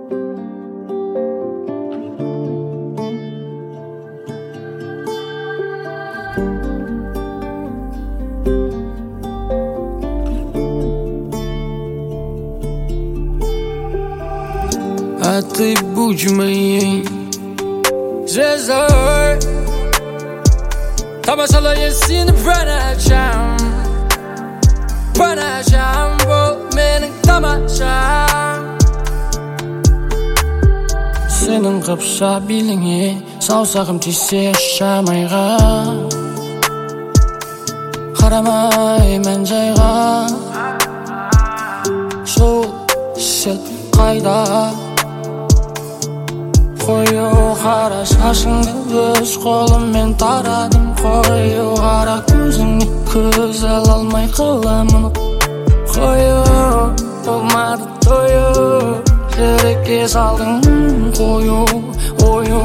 А ты будь моей звездой. Тамашалай сені бір ночам бұл менің тамашам. Сенің қыпша биліңе саусағым тисе шамайға, қарамай мән жайға. Сол сел қайда қою қара шашыңды өз қолыммен тарадым. Қою қара көзіңе көз ала алмай қаламын. Қою болмады тою, жүрекке салдың қою ою.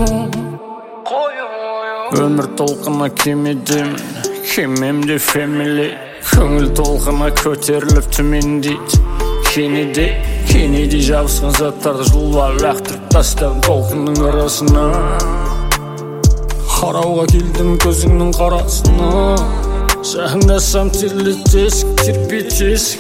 Өмір толқына кемедемін, кемемде фэмили. Көңіл толқына көтеріліп төмендейді. Кенеде жабысқан заттарды жұлып лақтырып тастадым толқынның арасына. Қарауға келдім көзіңнің қарасына. Жақындасам терлетесің, тербетесің,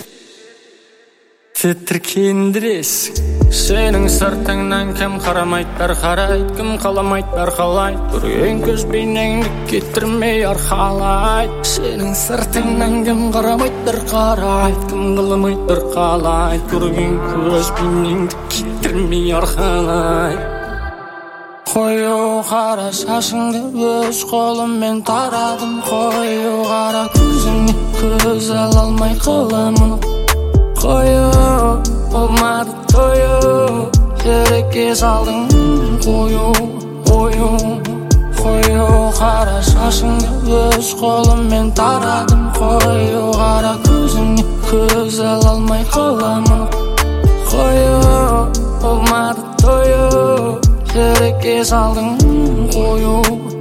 тітіркендіресің. Сенің сыртыңнан кім қарамайдар қарайды, кім қаламайдар қалайды. Көрген көз бейнеңді кетірмей арқалайды. Сенің сыртыңнан кім қарамайдар қарайды, кім қаламайдар қалайды. Көрген көз бейнеңді кетірмей арқалайды. Қою қара шашыңды өз қолыммен тарадым. Қою қара көзіңе көз ала алмай қаламын. Қою болмады тою, жүрекке салдың қою ою. Қою қара шашыңды өз қолыммен тарадым. Қою қара көзіңе көз ала алмай қаламын. Қою болмады тою, жүрекке салдың қою